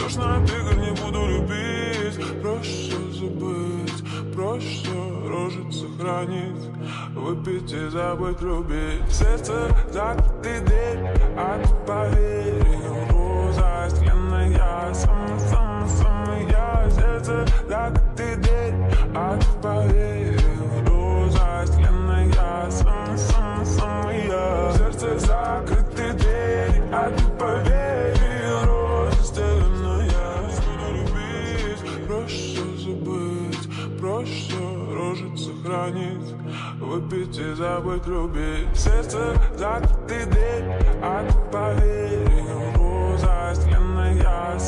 Точно от игр не буду любить. Проще забыть, проще рожить сохранить, выпить и забыть любить. Сердце закрытый дверь, а ты поверь, роза стеклянная, самая-самая. Сердце закрытый дверь, а ты поверь, роза стеклянная, самая-самая. Сердце закрытый дверь, а ты поверь, роза стеклянная. Буду любить, проще забыть, проще рожить сохранить, выпить и забыть любить. Сердце закрытый дверь, а ты поверь, роза стеклянная,